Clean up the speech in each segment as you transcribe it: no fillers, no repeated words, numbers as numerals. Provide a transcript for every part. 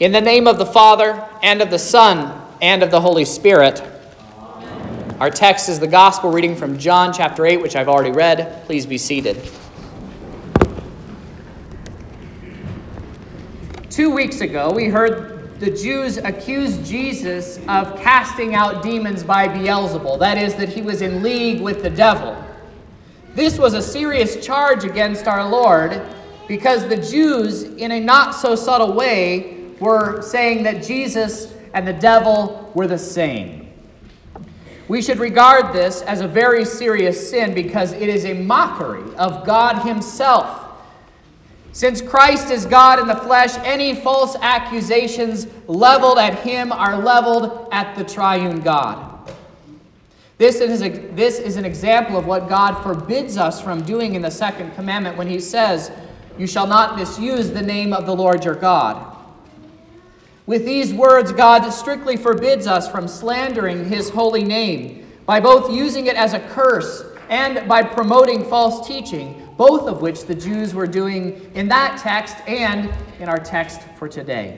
In the name of the Father, and of the Son, and of the Holy Spirit. Amen. Our text is the Gospel reading from John chapter 8, which I've already read. Please be seated. 2 weeks ago, we heard the Jews accuse Jesus of casting out demons by Beelzebul. That is, that he was in league with the devil. This was a serious charge against our Lord because the Jews, in a not-so-subtle way, were saying that Jesus and the devil were the same. We should regard this as a very serious sin because it is a mockery of God himself. Since Christ is God in the flesh, any false accusations leveled at him are leveled at the triune God. This is an example of what God forbids us from doing in the second commandment when he says, "You shall not misuse the name of the Lord your God." With these words, God strictly forbids us from slandering his holy name by both using it as a curse and by promoting false teaching, both of which the Jews were doing in that text and in our text for today.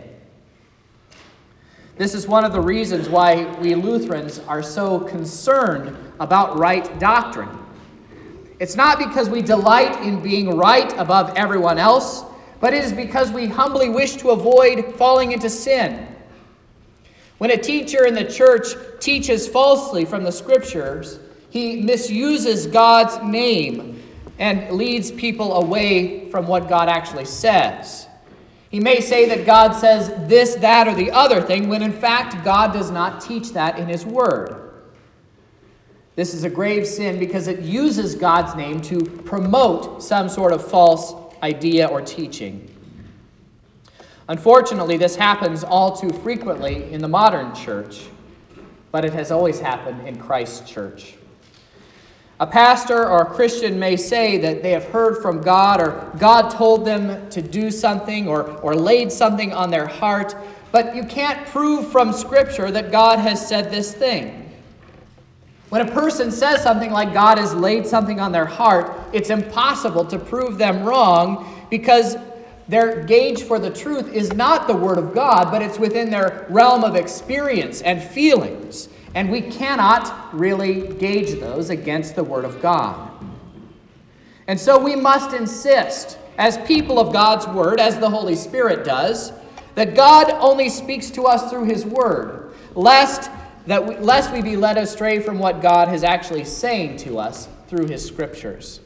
This is one of the reasons why we Lutherans are so concerned about right doctrine. It's not because we delight in being right above everyone else, but it is because we humbly wish to avoid falling into sin. When a teacher in the church teaches falsely from the Scriptures, he misuses God's name and leads people away from what God actually says. He may say that God says this, that, or the other thing, when in fact God does not teach that in his word. This is a grave sin because it uses God's name to promote some sort of false idea or teaching. Unfortunately, this happens all too frequently in the modern church, but it has always happened in Christ's church. A pastor or a Christian may say that they have heard from God or God told them to do something or laid something on their heart, but you can't prove from Scripture that God has said this thing. When a person says something like God has laid something on their heart, it's impossible to prove them wrong because their gauge for the truth is not the Word of God, but it's within their realm of experience and feelings. And we cannot really gauge those against the Word of God. And so we must insist, as people of God's Word, as the Holy Spirit does, that God only speaks to us through his Word, lest we be led astray from what God is actually saying to us through his Scriptures.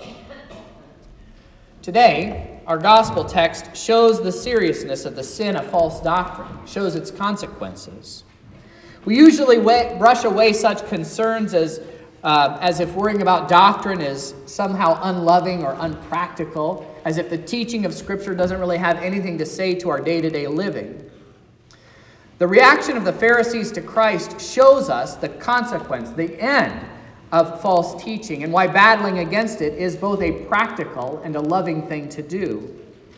Today, our gospel text shows the seriousness of the sin of false doctrine, shows its consequences. We usually brush away such concerns as if worrying about doctrine is somehow unloving or unpractical, as if the teaching of Scripture doesn't really have anything to say to our day-to-day living. The reaction of the Pharisees to Christ shows us the consequence, the end of false teaching, and why battling against it is both a practical and a loving thing to do.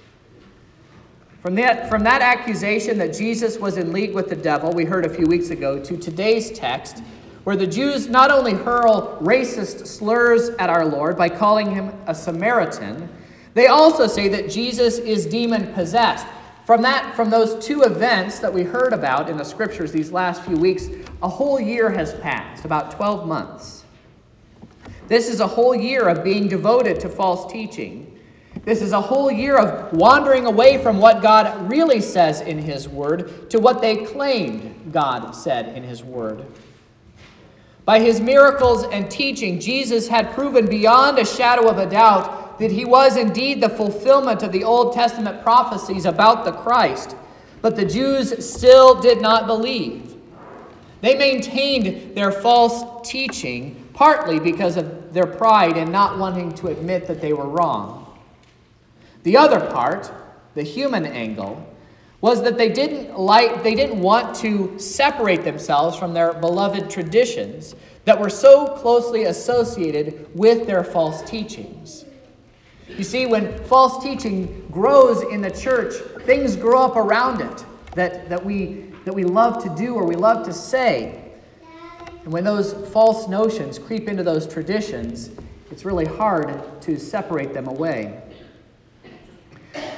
From that accusation that Jesus was in league with the devil, we heard a few weeks ago, to today's text, where the Jews not only hurl racist slurs at our Lord by calling him a Samaritan, they also say that Jesus is demon-possessed. From those two events that we heard about in the Scriptures these last few weeks, a whole year has passed, about 12 months. This is a whole year of being devoted to false teaching. This is a whole year of wandering away from what God really says in his Word to what they claimed God said in his Word. By his miracles and teaching, Jesus had proven beyond a shadow of a doubt that he was indeed the fulfillment of the Old Testament prophecies about the Christ, but the Jews still did not believe. They maintained their false teaching partly because of their pride in not wanting to admit that they were wrong. The other part, the human angle, was that they didn't want to separate themselves from their beloved traditions that were so closely associated with their false teachings. You see, when false teaching grows in the church, things grow up around it that we love to do or we love to say. And when those false notions creep into those traditions, it's really hard to separate them away.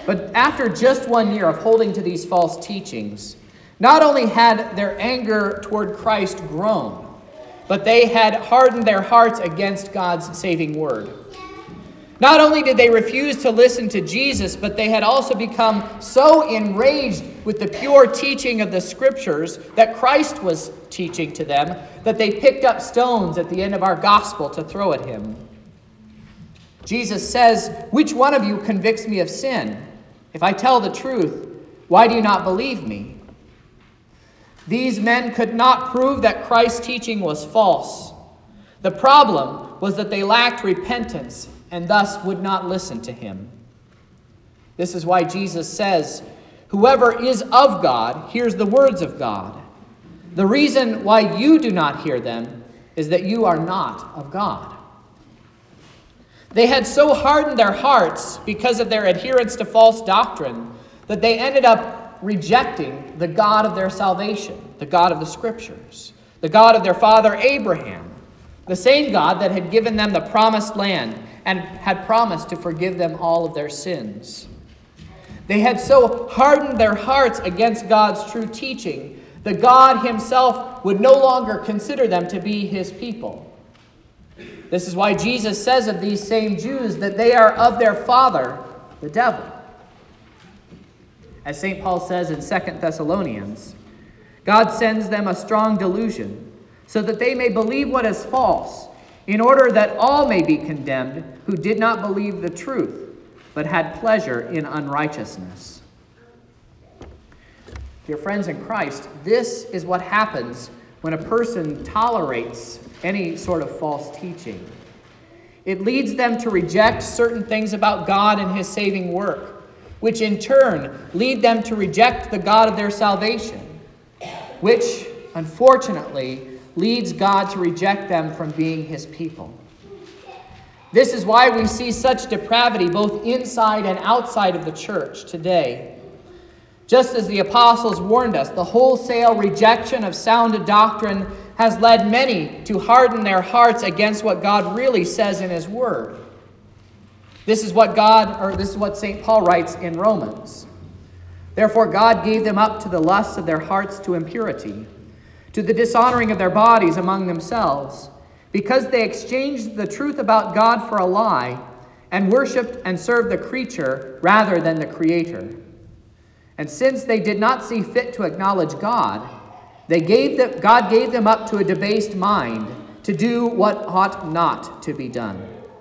But after just 1 year of holding to these false teachings, not only had their anger toward Christ grown, but they had hardened their hearts against God's saving word. Not only did they refuse to listen to Jesus, but they had also become so enraged with the pure teaching of the Scriptures that Christ was teaching to them that they picked up stones at the end of our gospel to throw at him. Jesus says, "Which one of you convicts me of sin? If I tell the truth, why do you not believe me?" These men could not prove that Christ's teaching was false. The problem was that they lacked repentance and thus would not listen to him. This is why Jesus says, "Whoever is of God hears the words of God. The reason why you do not hear them is that you are not of God." They had so hardened their hearts because of their adherence to false doctrine that they ended up rejecting the God of their salvation, the God of the Scriptures, the God of their father Abraham, the same God that had given them the promised land and had promised to forgive them all of their sins. They had so hardened their hearts against God's true teaching that God himself would no longer consider them to be his people. This is why Jesus says of these same Jews that they are of their father, the devil. As St. Paul says in 2 Thessalonians, God sends them a strong delusion so that they may believe what is false, in order that all may be condemned who did not believe the truth, but had pleasure in unrighteousness. Dear friends in Christ, this is what happens when a person tolerates any sort of false teaching. It leads them to reject certain things about God and his saving work, which in turn lead them to reject the God of their salvation, which, unfortunately, leads God to reject them from being his people. This is why we see such depravity both inside and outside of the church today. Just as the apostles warned us, the wholesale rejection of sound doctrine has led many to harden their hearts against what God really says in his word. This is what St. Paul writes in Romans. Therefore God gave them up to the lusts of their hearts to impurity, to the dishonoring of their bodies among themselves, because they exchanged the truth about God for a lie, and worshipped and served the creature rather than the Creator. And since they did not see fit to acknowledge God, God gave them up to a debased mind to do what ought not to be done.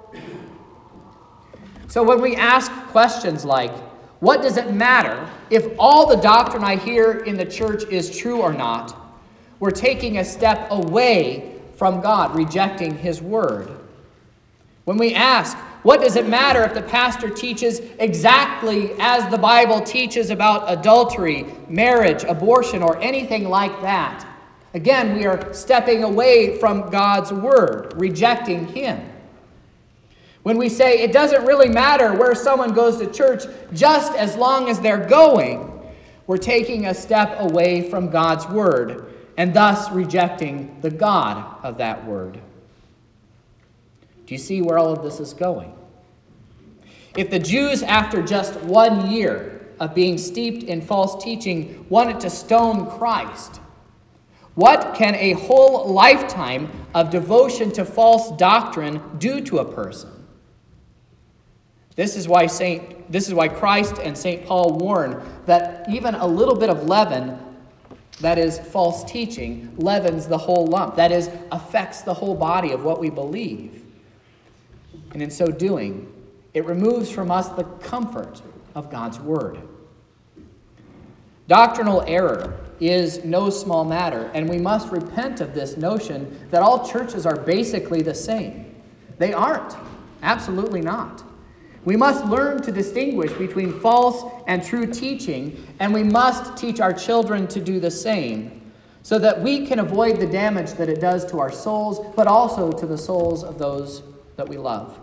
So when we ask questions like, what does it matter if all the doctrine I hear in the church is true or not? We're taking a step away from God, rejecting his word. When we ask, what does it matter if the pastor teaches exactly as the Bible teaches about adultery, marriage, abortion, or anything like that? Again, we are stepping away from God's word, rejecting him. When we say it doesn't really matter where someone goes to church just as long as they're going, we're taking a step away from God's word and thus rejecting the God of that word. Do you see where all of this is going? If the Jews, after just 1 year of being steeped in false teaching, wanted to stone Christ, what can a whole lifetime of devotion to false doctrine do to a person? This is why Christ and St. Paul warn that even a little bit of leaven, that is false teaching, leavens the whole lump. That is, affects the whole body of what we believe. And in so doing, it removes from us the comfort of God's word. Doctrinal error is no small matter, and we must repent of this notion that all churches are basically the same. They aren't. Absolutely not. We must learn to distinguish between false and true teaching, and we must teach our children to do the same, so that we can avoid the damage that it does to our souls, but also to the souls of those that we love.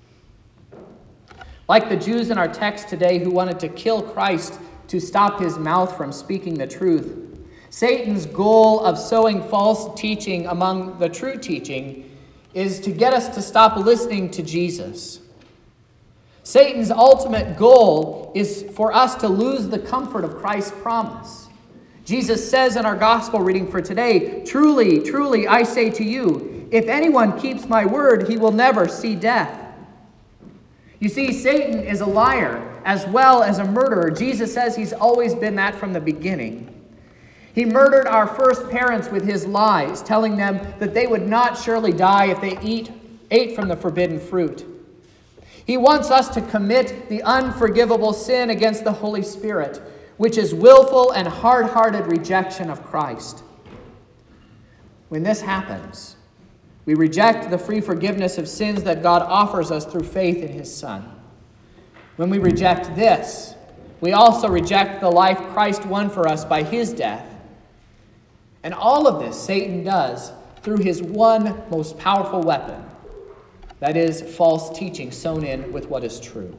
Like the Jews in our text today who wanted to kill Christ to stop his mouth from speaking the truth, Satan's goal of sowing false teaching among the true teaching is to get us to stop listening to Jesus. Satan's ultimate goal is for us to lose the comfort of Christ's promise. Jesus says in our gospel reading for today, "Truly, truly, I say to you, if anyone keeps my word, he will never see death." You see, Satan is a liar as well as a murderer. Jesus says he's always been that from the beginning. He murdered our first parents with his lies, telling them that they would not surely die if they ate from the forbidden fruit. He wants us to commit the unforgivable sin against the Holy Spirit, which is willful and hard-hearted rejection of Christ. When this happens, we reject the free forgiveness of sins that God offers us through faith in his Son. When we reject this, we also reject the life Christ won for us by his death. And all of this Satan does through his one most powerful weapon, that is, false teaching sown in with what is true.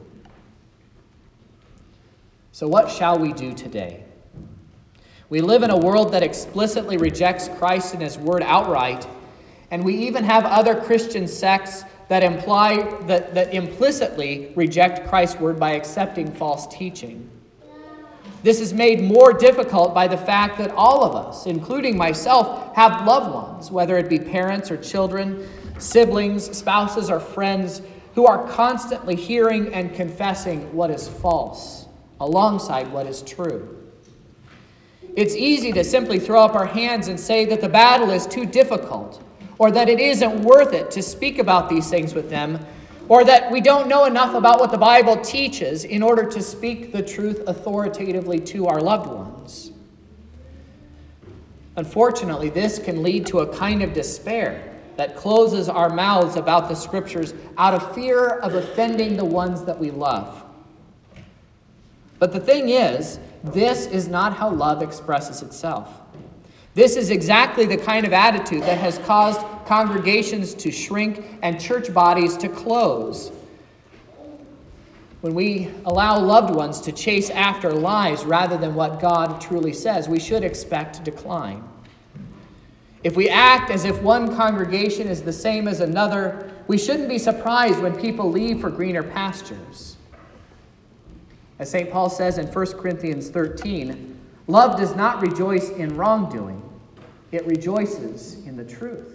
So what shall we do today? We live in a world that explicitly rejects Christ and his word outright, and we even have other Christian sects that implicitly reject Christ's word by accepting false teaching. This is made more difficult by the fact that all of us, including myself, have loved ones, whether it be parents or children, siblings, spouses, or friends, who are constantly hearing and confessing what is false alongside what is true. It's easy to simply throw up our hands and say that the battle is too difficult, or that it isn't worth it to speak about these things with them, or that we don't know enough about what the Bible teaches in order to speak the truth authoritatively to our loved ones. Unfortunately, this can lead to a kind of despair that closes our mouths about the Scriptures out of fear of offending the ones that we love. But the thing is, this is not how love expresses itself. This is exactly the kind of attitude that has caused congregations to shrink and church bodies to close. When we allow loved ones to chase after lies rather than what God truly says, we should expect decline. If we act as if one congregation is the same as another, we shouldn't be surprised when people leave for greener pastures. As St. Paul says in 1 Corinthians 13, love does not rejoice in wrongdoing. It rejoices in the truth.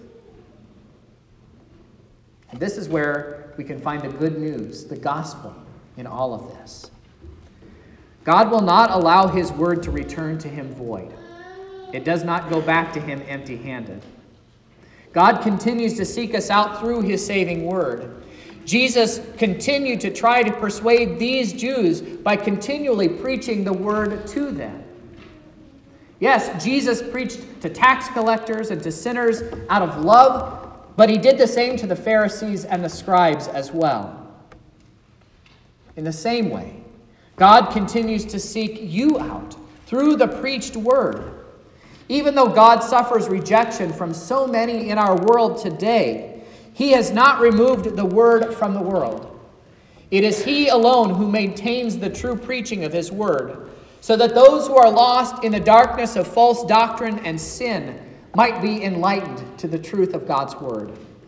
And this is where we can find the good news, the gospel, in all of this. God will not allow his word to return to him void. It does not go back to him empty-handed. God continues to seek us out through his saving word. Jesus continued to try to persuade these Jews by continually preaching the word to them. Yes, Jesus preached to tax collectors and to sinners out of love, but he did the same to the Pharisees and the scribes as well. In the same way, God continues to seek you out through the preached word. Even though God suffers rejection from so many in our world today, he has not removed the word from the world. It is he alone who maintains the true preaching of his word, so that those who are lost in the darkness of false doctrine and sin might be enlightened to the truth of God's word.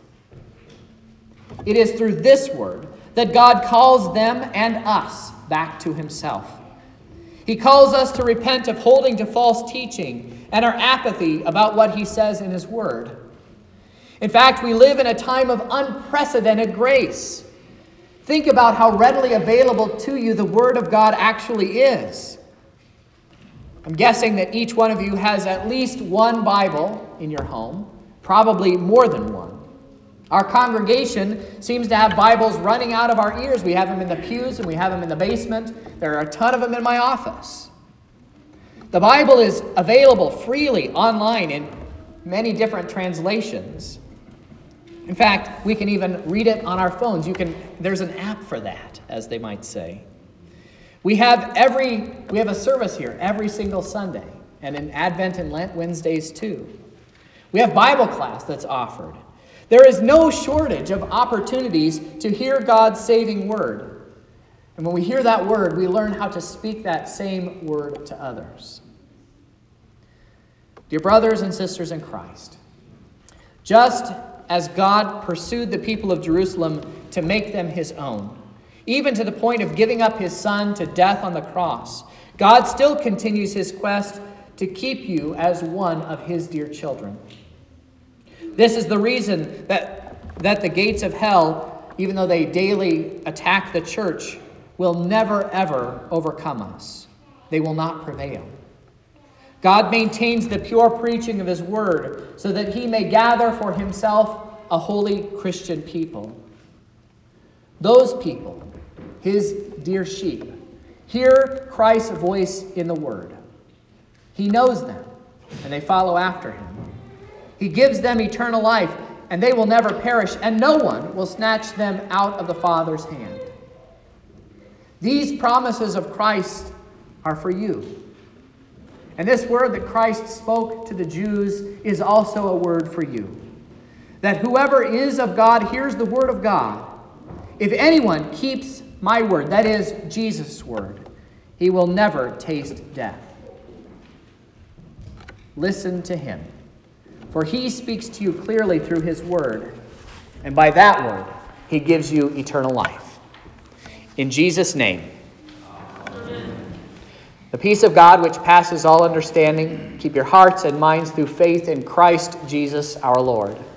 It is through this word that God calls them and us back to himself. He calls us to repent of holding to false teaching and our apathy about what he says in his word. In fact, we live in a time of unprecedented grace. Think about how readily available to you the word of God actually is. I'm guessing that each one of you has at least one Bible in your home, probably more than one. Our congregation seems to have Bibles running out of our ears. We have them in the pews and we have them in the basement. There are a ton of them in my office. The Bible is available freely online in many different translations. In fact, we can even read it on our phones. There's an app for that, as they might say. We have a service here every single Sunday, and in Advent and Lent Wednesdays too. We have Bible class that's offered. There is no shortage of opportunities to hear God's saving word. And when we hear that word, we learn how to speak that same word to others. Dear brothers and sisters in Christ, just as God pursued the people of Jerusalem to make them his own, even to the point of giving up his Son to death on the cross, God still continues his quest to keep you as one of his dear children. This is the reason that the gates of hell, even though they daily attack the church, will never, ever overcome us. They will not prevail. God maintains the pure preaching of his word so that he may gather for himself a holy Christian people. Those people, his dear sheep, hear Christ's voice in the word. He knows them, and they follow after him. He gives them eternal life, and they will never perish, and no one will snatch them out of the Father's hand. These promises of Christ are for you. And this word that Christ spoke to the Jews is also a word for you. That whoever is of God hears the word of God. If anyone keeps my word, that is Jesus' word, he will never taste death. Listen to him, for he speaks to you clearly through his word, and by that word he gives you eternal life. In Jesus' name. The peace of God, which passes all understanding, keep your hearts and minds through faith in Christ Jesus our Lord.